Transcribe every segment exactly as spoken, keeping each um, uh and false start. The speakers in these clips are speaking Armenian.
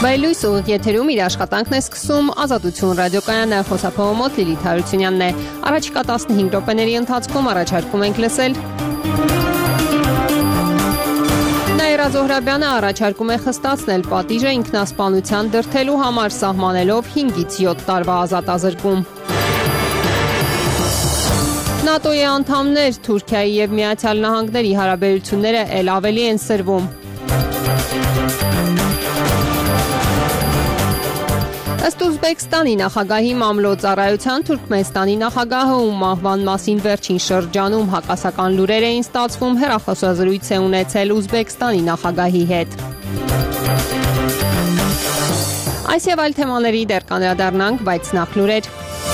Բայլույս ուղիղ եթերում իր աշխատանքն է սկսում Ազատություն ռադիոկայանը, խոսափողը մոտ Լիլիթ Հարությունյանն է։ Առաջիկա տասնհինգ րոպեների ընթացքում առաջարկում ենք լսել Նաիրա Զոհրաբյանը առաջարկում է խստացնել պատիժը ինքնասպանության դրդելու համար, սահմանելով հինգից յոթ տարվա ազատազրկում։ ՆԱՏՕ-ի անդամներ Թուրքիայի և Միացյալ Նահանգների հարաբերությունները էլ ավելի են սրվում։ Ըստ Ուզբեկստանի նախագահի մամլո ծառայության Թուրքմենստանի նախագահը ում մահվան մասին վերջին շրջանում հակասական լուրեր էին ստացվում, հեռախոսազրույց է ունեցել Ուզբեկստանի նախագահի հետ։ Այս եւ այլ թեմաների դեռ կանդրադառնանք, բայց նախ լուրեր։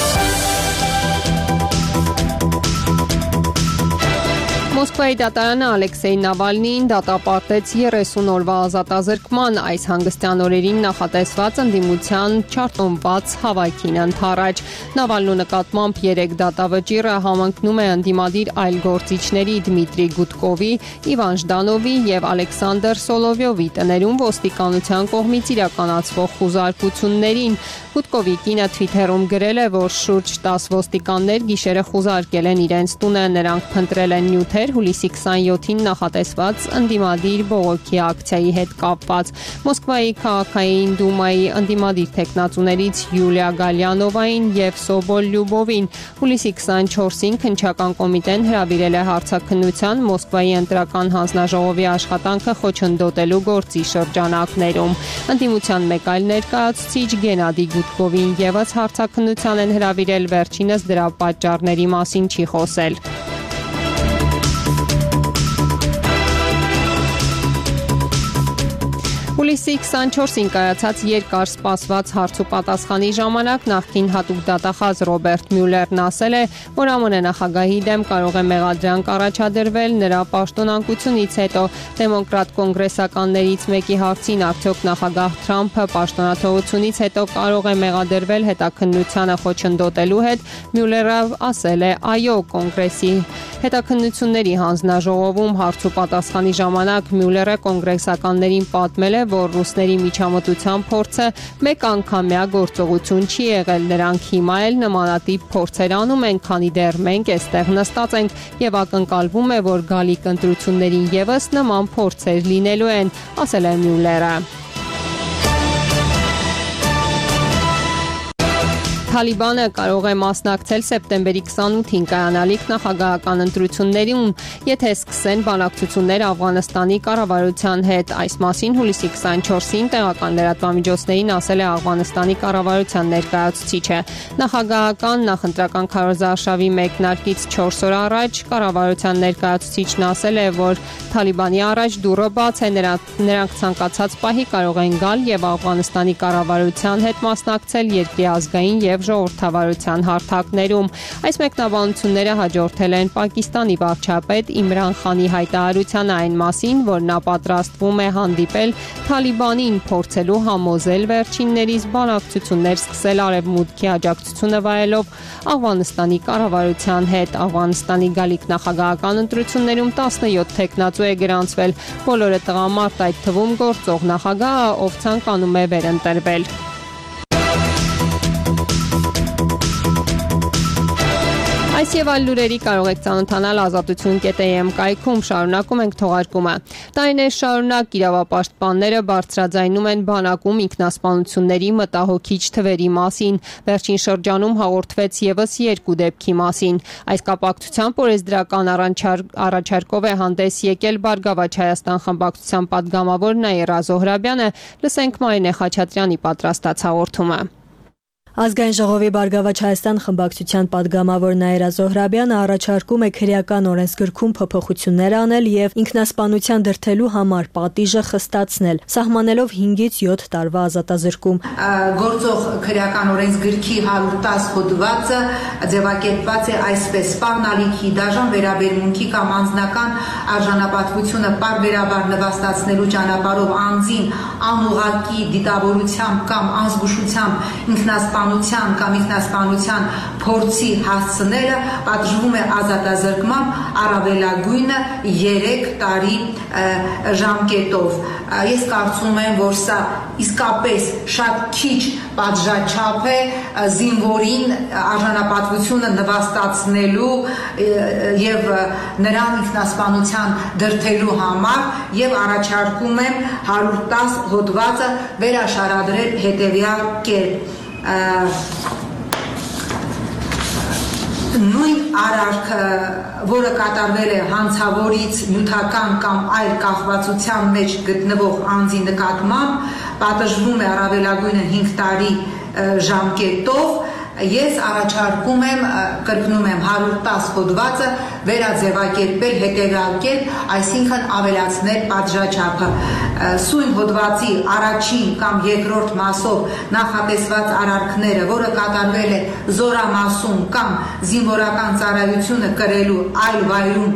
Մոսկվայի դատարանը Ալեքսեյ Նավալնիին դատապարտեց երեսուն օրվա ազատազրկման, այս հանգստյան օրերին նախատեսված ընդդիմության չարտոնված հավաքին ընդառաջ։ Նավալնու նկատմամբ երեք դատավճիռը համընկնում է ընդդիմադիր այլ գործիչների Դմիտրի Գուդկովի, Իվան Ժդանովի եւ Ալեքսանդր Սոլովյովի տներում ոստիկանության կողմից իրականացվող խուզարկություններին։ Գուդկովի կինը Թվիթերում գրել է, որ շուրջ տասը ոստիկաններ գիշերը խուզարկել են իրենց տունը, նրանք փնտրել են նյութեր հուլիսի քսանյոթին նախատեսված ընդդիմադիր բողոքի ակցիայի հետ կապված։ Մոսկվայի քաղաքային դումայի ընդդիմադիր տեխնացուներից Յուլիա Գալյանովային եւ Սոբոլ Լյուբովին հուլիսի քսանչորսին քննչական կոմիտեն հրավիրել է հարցաքննության Մոսկվայի ընտրական հանձնաժողովի աշխատանքը խոչընդոտելու գործի շրջանակներում։ Ընդդիմության մեկ այլ ներկայացուցիչ Գենադի Գուդկովին եւս հարցաքննության են հրավիրել, վերջինս դրա պատճառների մասին չի խոսել։ Հուլիսի քսանչորսին կայացած երկար սպասված հարցուպատասխանի ժամանակ նախկին հատուկ դատախազ Ռոբերտ Մյուլերն ասել է, որ ԱՄՆ նախագահի դեմ կարող է մեղադրանք առաջադրվել նրա պաշտոնանկությունից հետո։ Դեմոկրատ կոնգրեսականներից մեկի հարցին արդյոք նախագահ Թրամփը պաշտոնաթողությունից հետո կարող է մեղադրվել հետաքննությանը խոչընդոտելու հետ, Մյուլերը ասել է այո, կոնգրեսի հետաքննությունների հանձնաժողովում հարցուպատասխանի ժամանակ Մյուլերը կոնգրեսականներին պատմել է, որ ռուսների միջամտության փորձը մեկ անգամյա գործողություն չի եղել, նրանք հիմա էլ նմանատիպ փորձեր անում են, քանի դեռ մենք այստեղ նստած ենք եւ ակնկալվում է, որ գալիք ընտրություններին եւս նման փորձեր լինելու են, ասել է Մյուլերը։ Թալիբանը կարող է մասնակցել սեպտեմբերի քսանութին կայանալիք նախագահական ընտրություններին, եթե սկսեն բանակցություններ Աֆղանստանի կառավարության հետ։ Այս մասին հուլիսի քսանչորսին տեղական լրատվամիջոցներին ասել է Աֆղանստանի կառավարության ներկայացուցիչը։ Նախագահական նախընտրական քարոզարշավի մեկնարկից չորս օր առաջ կառավարության ներկայացուցիչն ասել է, որ Թալիբանի առաջ դուռը բաց է, նրանք ցանկացած պահի կարող են գալ եւ Աֆղանստանի կառավարության հետ մասնակցել երկրի ազգային եւ ժողովրդավարության հարթակներում։ Այս մեկնաբանությունները հաջորդել են Պակիստանի վարչապետ Իմրան Խանի հայտարարությանը այն մասին, որ նա պատրաստվում է հանդիպել Թալիբանին, փորձելու համոզել վերջիններիս բանակցություններ սկսել արևմուտքի աջակցությունը վայելող Աֆղանստանի կառավարության հետ։ Աֆղանստանի գալիք նախագահական ընտրություններում տասնյոթ թեկնածու է գրանցվել, բոլորը տղամարդ, այդ թվում գործող նախագահը, ով ցանկանում է վերընտրվել։ Այս եւ այլ լուրերի կարող եք ծանոթանալ ազատություն կետ am կայքում, շարունակում ենք թողարկումը։ Տարիներ շարունակ իրավապաշտպանները բարձրաձայնում են բանակում ինքնասպանությունների մտահոգիչ թվերի մասին։ Վերջին շրջանում հաղորդվեց եւս երկու դեպքի մասին։ Այս կապակցությամբ օրենսդրական առաջարկով է հանդես եկել Բարգավաճ Հայաստան խմբակցության падգամավոր Նաիրա Զոհրաբյանը, լսենք Մարինե Խաչատրյանի պատրաստած հաղորդումը։ Ազգային ժողովի Բարգավաճ Հայաստան խմբակցության падգամավոր Նաիրա Զոհրաբյանը առաջարկում է քրեական օրենսգրքում փոփոխություններ անել եւ ինքնասպանության դրդելու համար պատիժը խստացնել, սահմանելով հինգից յոթ տարվա ազատազրկում։ Գործող քրեական օրենսգրքի հարյուր տասը հոդվածը ձևակերպված է այսպես. սպառնալիքի, դաժան վերաբերմունքի կամ անձնական արժանապատվությունը պարբերաբար նվաստացնելու ճանապարհով անձին անուղղակի դիտավորությամբ կամ անզգուշությամբ ինքնասպան ինքնասպանության կամ ինքնասպանության փորձի հասցնելը պատժվում է ազատազրկմամբ առավելագույնը երեք տարի ժամկետով։ Ես կարծում եմ, որ սա իսկապես շատ քիչ պատժաչափ է զինվորին արժանապատվությունը նվաստացնելու եւ նրան ինքնասպանության դրդելու համար եւ առաջարկում եմ հարյուր տասը հոդվածը վերաշարադրել հետեւյալ կերպ։ Նույն արարքը, որը կատարվել է հանցավորից նյութական կամ այլ կախվածության մեջ գտնվող անձի նկատմամբ, պատժվում է առավելագույնը հինգ տարի ժամկետով։ Ես առաջարկում եմ, կրկնում եմ, հարյուր տասը հոդվածը վերաձևակերպել հետևյալ կերպ, այսինքն ավելացնել պատժաչափը։ Սույն հոդվածի առաջին կամ երկրորդ մասով նախատեսված արարքները, որը կատարվել է զորամասում կամ զինվորական ծառայությունը կրելու այլ վայրում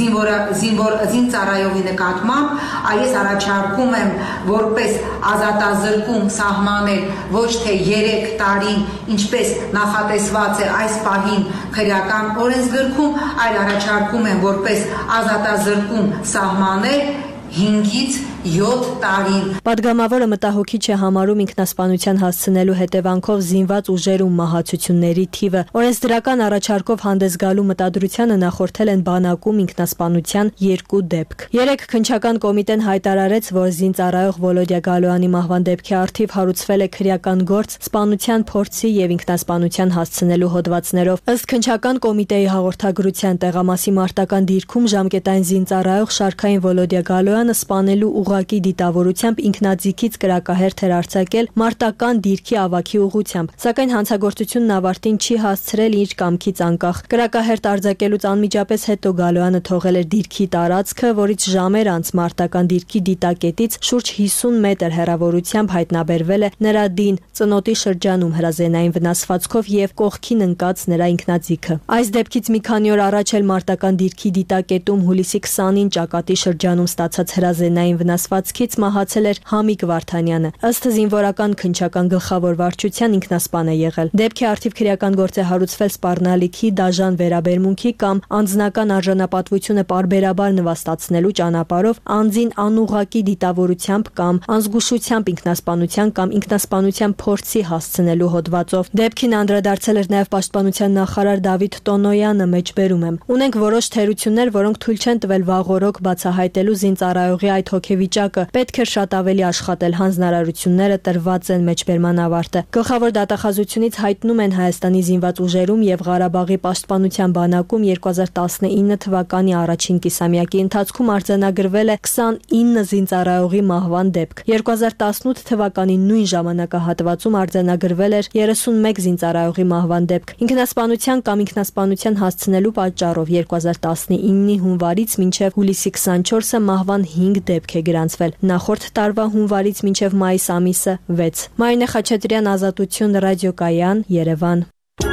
զինծառայողի նկատմամբ, այս առաջարկում եմ որպես ազատազրկում սահմանել ոչ թե երեք տարին, ինչպես նախատեսված է այս պահին քրեական օրենսգրքում, այլ առաջարկում են որպես ազատազրկում սահմանել հինգից յոթ տարին։ Պատգամավորը մտահոգիչ է համարում ինքնասպանության հասցնելու հետևանքով զինված ուժերում մահացությունների թիվը։ Օրենսդրական առաջարկով հանդես գալու մտադրությանը նախորդել են բանակում ինքնասպանության երկու դեպք։ Երեք քննչական կոմիտեն հայտարարեց, որ զինծառայող Վոլոդյա Գալոյանի մահվան դեպքի առթիվ հարուցվել է քրեական գործ սպանության փորձի եւ ինքնասպանության հասցնելու հոդվածներով։ Ըստ քննչական կոմիտեի հաղորդագրության տեղամասի մարտական դիրքում ժամկետային զինծառայող Շարքային Վոլոդյա Գալոյանը սպանելու ուղղակի դիտավորությամբ ինքնաձիգից կրակահերթ էր արձակել մարտական դիրքի ավագի ուղղությամբ, սակայն հանցագործությունն ավարտին չի հասցրել իր կամքից անկախ։ Կրակահերթ արձակելուց անմիջապես հետո Գալոյանը թողել էր դիրքի տարածքը, որից ժամեր անց մարտական դիրքի դիտակետից շուրջ հիսուն մետր հեռավորությամբ հայտնաբերվել է նրա դին ծնոտի շրջանում հրազենային վնասվածքով եւ կողքին ընկած նրա ինքնաձիգը։ Այս դեպքից մի քանի օր առաջ էլ մարտական դիրքի դիտակետում հուլիսի քսանին Ճակատի շրջանում ստացած հրազենային վնասվածքից մահացել էր Համիկ Վարդանյանը։ Ըստ զինվորական քննչական գլխավոր վարչության ինքնասպան է եղել։ Դեպքի առթիվ քրեական գործ է հարուցվել սպառնալիքի դաժան վերաբերմունքի կամ անձնական արժանապատվությունը պարբերաբար նվաստացնելու ճանապարհով անձին անուղղակի դիտավորությամբ կամ անզգուշությամբ ինքնասպանության կամ ինքնասպանության փորձի հասցնելու հոդվածով։ Դեպքին անդրադարձել էր նաև պաշտպանության նախարար Դավիթ Տոնոյանը, մեջբերում եմ։ Ունենք որոշ թերություններ, որոնք թույլ չեն տվել վաղօրոք բացահայտելու զինծառայողի այդ հոգեվիճակը, պետք է շատ ավելի աշխատել, հանձնարարությունները տրված են, մեջբերման ավարտը։ Գլխավոր դատախազությունից հայտնում են Հայաստանի զինված ուժերում եւ Ղարաբաղի պաշտպանության բանակում երկու հազար տասնինը թվականի առաջին կիսամյակի ընթացքում արձանագրվել է քսանինը զինծառայողի մահվան դեպք։ երկու հազար տասնութ թվականի նույն ժամանակահատվածում արձանագրվել էր երեսունմեկ զինծառայողի մահվան դեպք։ Ինքնասպանության կամ ինքնասպանության հասցնելու պատճառով երկու հազար տասնինի հունվարից մինչև հուլիսի քսանչորսը մահվան հինգ դեպք է գրանցվել։ Նախորդ տարվա հունվարից մինչև մայիս ամիսը վեց։ Մարինե Խաչատրյան, Ազատություն, Ռադիոկայան, Երևան։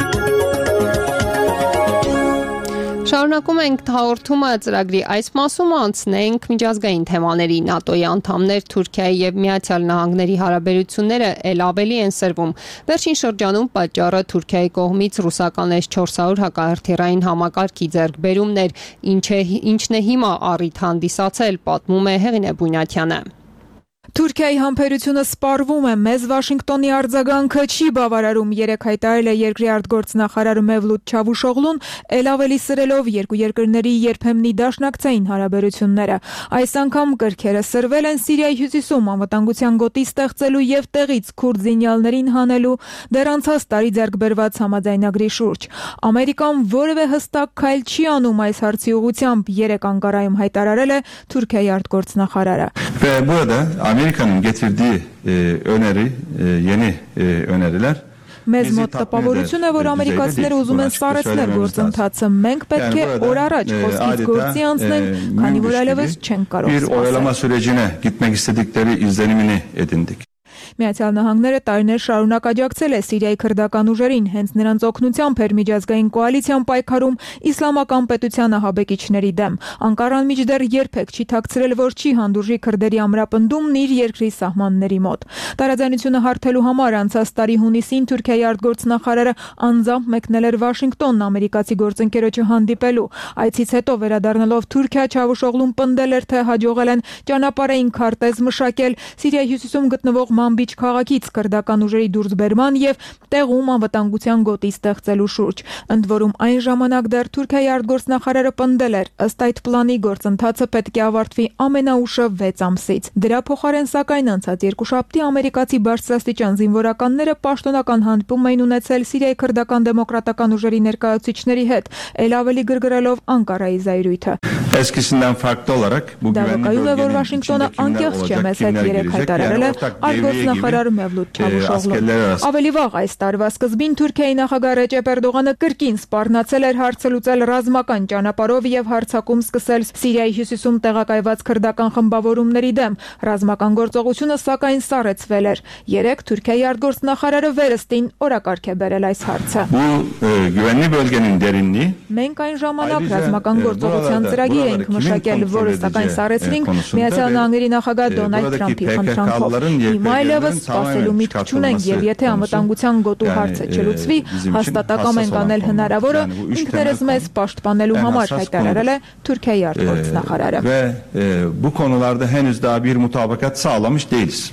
Շարունակում ենք հաղորդումը ծրագրի այս մասում անցնենք միջազգային թեմաների։ ՆԱՏՕ-ի անդամներ Թուրքիայի եւ Միացյալ Նահանգների հարաբերությունները ել ավելի են սրվում։ Վերջին շրջանում պատճառը Թուրքիայի կողմից ռուսական էս չորս հարյուր հակահրթիռային համակարգի ձեռքբերումն էր, ինչն է հիմա առիթ հանդիսացել, պատմում է Հեղինե Բույնաթյանը։ Թուրքիայի համբերությունը սպառվում է, մեզ Վաշինգտոնի արձագանքը չի բավարարում, երեկ հայտարարել է երկրի արտգործնախարար Մևլութ Չավուշօղլուն, ել ավելի սրելով երկու երկրների երբեմնի դաշնակցային հարաբերությունները։ Այս անգամ կրքերը սրվել են Սիրիայի հյուսիսում անվտանգության գոտի ստեղծելու եւ տեղից քուրդ զինյալներին հանելու դեռ անցած տարի ձեռքբերված համաձայնագրի շուրջ։ Ամերիկան որևէ հստակ քայլ չի անում այս հարցի ուղղությամբ, երեկ Անկարայում հայտարարել է Թուրքիայի արտգործնախարարը։ Amerika'nın getirdiği e, öneri, e, yeni e, öneriler Մեզ մոտ տպավորություն է, որ ամերիկացիները ուզում են սառեցնել գործընթացը։ Մենք պետք է օր առաջ խոսքից գործի անցնենք, քանի որ այլևս չենք կարող bir oyalama sürecine gitmek istedikleri izlenimini edindik. Միացյալ Նահանգները տարիներ շարունակ աջակցել է Սիրիայի քրդական ուժերին, հենց նրանց օգնությամբ էր միջազգային կոալիցիան պայքարում իսլամական պետության ահաբեկիչների դեմ։ Անկարան մինչդեռ երբեք չի թաքցրել, որ չի հանդուրժի քրդերի ամրապնդումն իր երկրի սահմանների մոտ։ Տարաձայնությունը հարթելու համար անցած տարի հունիսին Թուրքիայի արտգործնախարարը անձամբ մեկնել էր Վաշինգտոն ամերիկացի գործընկերոջը հանդիպելու։ Այցից հետո վերադառնալով Թուրքիա, Չավուշօղլուն պնդել էր, թե հաջողել են ճանապարհային քարտեզ մշակել Սիրիայի հյուսիսում գտնվող Մանբիջ քաղաքից քրդական ուժերի դուրսբերման եւ տեղում անվտանգության գոտի ստեղծելու շուրջ։ Ընդ որում այն ժամանակ դեռ Թուրքիայի արտգործնախարարը պնդել էր, ըստ այդ պլանի գործընթացը պետք է ավարտվի ամենաուշը վեց ամսից։ Դրա փոխարեն սակայն անցած երկուշաբթի ամերիկացի բարձրաստիճան զինվորականները պաշտոնական հանդիպում էին ունեցել Սիրիայի քրդական դեմոկրատական ուժերի ներկայացուցիչների հետ, ել ավելի գրգռելով Անկարայի զայրույթը։ Eskisinden farklı olarak bu güvenli bölgenin içinde kimler olacak, kimler gelecek, yani ortak devriye gibi e, askerler arası. Ավելի վաղ այս տարվա սկզբին Թուրքիայի նախագահ Ռեջեփ Էրդողանը կրկին սպառնացել էր հարցը լուծել ռազմական ճանապարհով եւ հարձակում սկսել Սիրիայի հյուսիսում տեղակայված քրդական խմբավորումների դեմ։ Ռազմական գործողությունը սակայն սառեցվել էր։ Երեկ Թուրքիայի արտգործնախարարը վերստին օրակարգ է բերել այս հարցը։ Bu e, güvenli bölgenin derinliği Մենք այն ժամանակ ռազմական գործողության ծրագիր ենք մշակել, որը սակայն սառեցրինք Միացյալ Նահանգների նախագահ Դոնալդ Թրամփի խնդրանքով։ Հիմա այլևս սպասելու միտք չունենք եւ եթե անվտանգության գոտու հարցը չլուծվի, հաստատակամ ենք անել հնարավորը ինքներս մեզ պաշտպանելու համար, հայտարարել է Թուրքիայի արտգործնախարարը։ Ve e, bu konularda henüz daha bir mutabakat sağlamış değiliz.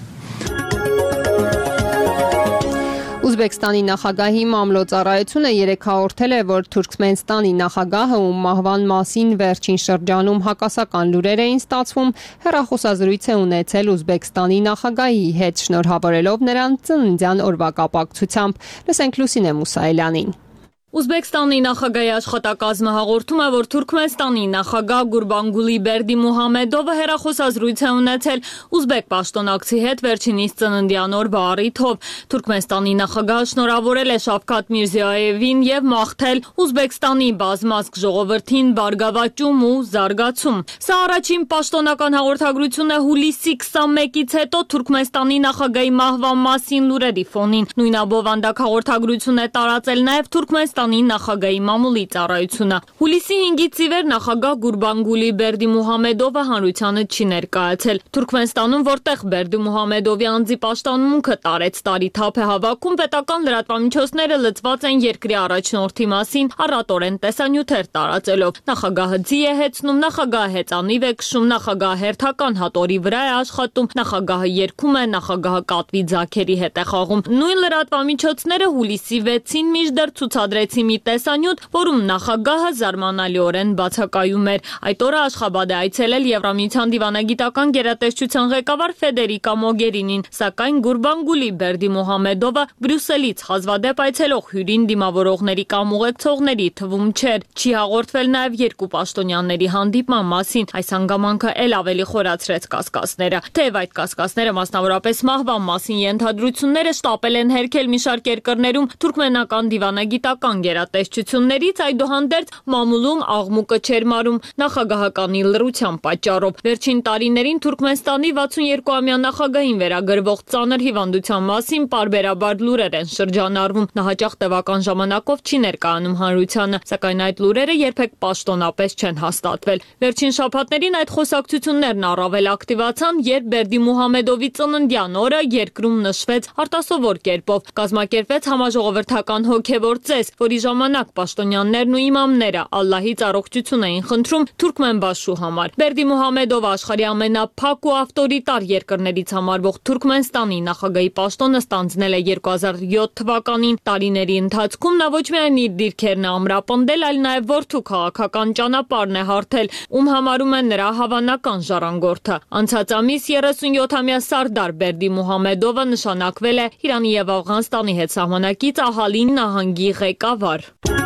Ուզբեկստանի նախագահի մամլոյցարայությունը երեկ հաղորդել է, որ Թուրքմենստանի նախագահը, ում մահվան մասին վերջին շրջանում հակասական լուրեր էին ստացվում, հեռախոսազրույց է ունեցել Ուզբեկստանի նախագահի հետ, շնորհավորելով նրան ծննդյան օրվա կապակցությամբ։ Լսենք Լուսինե Մուսայելյանին։ Ուզբեկստանի նախագահի աշխատակազմը հաղորդում է, որ Թուրքմենստանի նախագահ Գուրբանգուլի Բերդիմուհամեդովը հեռախոսազրույց է ունեցել ուզբեկ պաշտոնակցի հետ վերջինիս ծննդյան օրվա առիթով։ Թուրքմենստանի նախագահը շնորհավորել է Շավքաթ Միրզիոևին եւ մաղթել Ուզբեկստանի բազմազգ ժողովրդին բարգավաճում ու զարգացում։ Սա առաջին պաշտոնական հաղորդագրությունն է հուլիսի քսանմեկից հետո Թուրքմենստանի նախագահի մահվան մասին լուրերի ֆոնին։ Նույն աբովանդակ հաղորդագրություն է տարածել նաեւ Թուրքմենստանի նախագահի մամուլի ծառայությունը։ Հուլիսի հինգից ի վեր նախագահ Գուրբանգուլի Բերդիմուհամեդովը հանրությանը չի ներկայացել։ Թուրքմենստանում, որտեղ Բերդիմուհամեդովի անձի պաշտամունքը տարեց տարի թափ է հավաքում, պետական լրատվամիջոցները լծված են երկրի առաջնորդի մասին առատորեն տեսանյութեր տարածելով։ Նախագահը ձի է հեծնում, նախագահը հեծանիվ է քշում, նախագահը հերթական հատորի վրա է աշխատում, նախագահը երգում է, նախագահը կատվի ձագերի հետ է խաղում։ Նույն լրատվամիջոցները հուլիսի վեցին մինչդեռ ցուցադրեց մի տեսանյութ, որում նախագահը զարմանալիորեն բացակայում էր։ Այդ օրը Աշխաբադ է այցելել Եվրամիության դիվանագիտական գերատեսչության ղեկավար Ֆեդերիկա Մոգերինին, սակայն Գուրբանգուլի Բերդիմուհամեդովը Բրյուսելից հազվադեպ այցելող հյուրին դիմավորողների կամ ուղեկցողների թվում չէր։ Չի հաղորդվել նաև երկու պաշտոնյաների հանդիպման մասին։ Այս հանգամանքը ել ավելի խորացրեց կասկածները։ Թեև այդ կասկածները մասնավորապես մահվան մասին ենթադրությունները շտապել են հերքել մի շարք երկրներում թուրքմենական դիվանագիտական գերատեսչություններից, այդուհանդերձ մամուլում աղմուկը չէր մարում նախագահականի լռության պատճառով։ Վերջին տարիներին Թուրքմենստանի վաթսունյոթ-ամյա նախագահին վերագրվող ծանր հիվանդության մասին պարբերաբար լուրեր են շրջանառվում։ Նա հաճախ տևական ժամանակով չի ներկայանում հանրությանը, սակայն այդ լուրերը երբեք պաշտոնապես չեն հաստատվել։ Վերջին շաբաթներին այդ խոսակցություններն առավել ակտիվացան, երբ Բերդիմուհամեդովի ծննդյան օրը երկրում նշվեց արտասովոր կերպով, կազմակերպվեց համաժողովրդական հոգևոր ծես, որի ժամանակ պաշտոնյաներն ու իմամները Ալլահից առողջություն էին խնդրում Թուրքմենբաշու համար։ Բերդիմուհամեդովը աշխարհի ամենափակ ու ավտորիտար երկրներից համարվող Թուրքմենստանի նախագահի պաշտոնը ստանձնել է երկու հազար յոթ թվականին։ Տարիների ընթացքում նա ոչ միայն իր դիրքերն է ամրապնդել, այլ նաև որդու քաղաքական ճանապարհն է հարթել, ում համարում են նրա հավանական ժառանգորդը։ Անցած ամիս երեսունյոթ-ամյա Սարդար Բերդիմուհամեդովը նշանակվել է Իրանի եւ Աֆղանստանի հետ սահմանակից Ահալին նահանգի ղեկավար։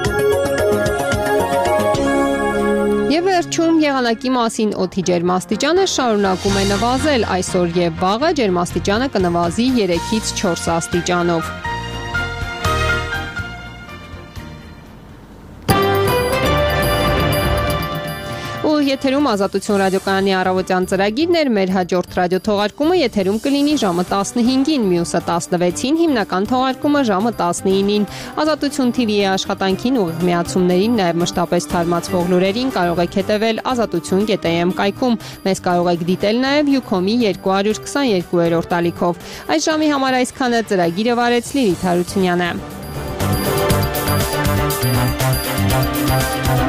Եվ վերջում եղանակի մասին օդի ջերմաստիճանը շարունակում է նվազել, այսօր եւ վաղը ջերմաստիճանը կնվազի երեքից չորս աստիճանով։ եթերում Ազատություն ռադիոկայանի առավոտյան ծրագիրն էր, մեր հաջորդ ռադիոթողարկումը եթերում կլինի ժամը տասնհինգին, մյուսը տասնվեցին, հիմնական թողարկումը ժամը տասնինին։ Ազատություն թի վի-ի աշխատանքին ուղիղ միացումներին, նաև մշտապես թարմացվող լուրերին կարող եք հետևել ազատություն կետ էյ էմ կայքում։ Մեզ կարող եք դիտել նաև Յուքոմի երկու հարյուր քսաներկուերորդ ալիքով։ Այս ժամի համար այսքանը, ծրագիրը վարեց Լիլիթ Հարությունյանը։